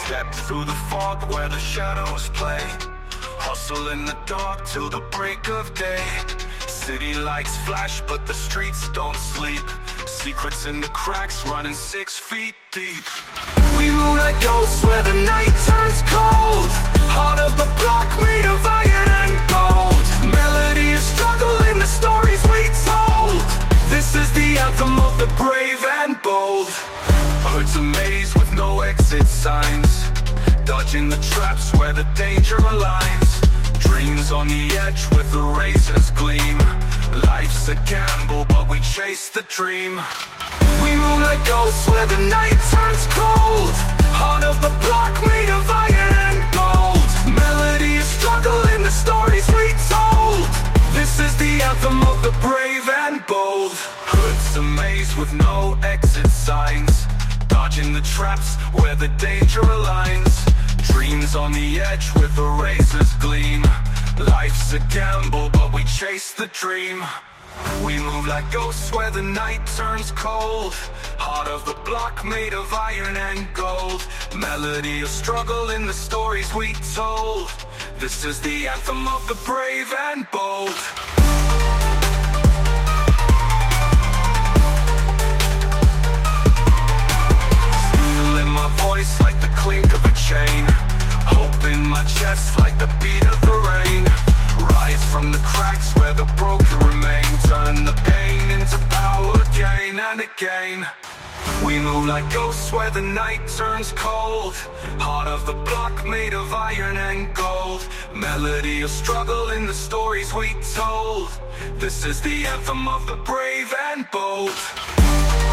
Step through the fog where the shadows play. Hustle in the dark till the break of day. City lights flash but the streets don't sleep. Secrets in the cracks running 6 feet deep. We move like ghosts where the night turns cold. Heart of the block made of iron and gold. Melody of struggle in the stories we told. This is the anthem of the brave and bold. Hood's a maze with no exit signs. Dodging the traps where the danger aligns. Dreams on the edge with the razor's gleam. Life's a gamble but we chase the dream. We move like ghosts where the night turns cold. Heart of the block made of iron and gold. Melody of struggle in the stories we told. This is the anthem of the brave and bold. Hood's a maze with no exit signs. Dodging the traps where the danger aligns. Dreams on the edge with the razor's gleam. Life's a gamble but we chase the dream. We move like ghosts where the night turns cold. Heart of the block made of iron and gold. Melody of struggle in the stories we told. This is the anthem of the brave and bold. Steel in my voice like the clink of a chain. Hope in my chest like the beat of the rain. Rise from the cracks where the broken remain. Turn the pain into power again and again. We move like ghosts where the night turns cold. Heart of the block made of iron and gold. Melody of struggle in the stories we told. This is the anthem of the brave and bold.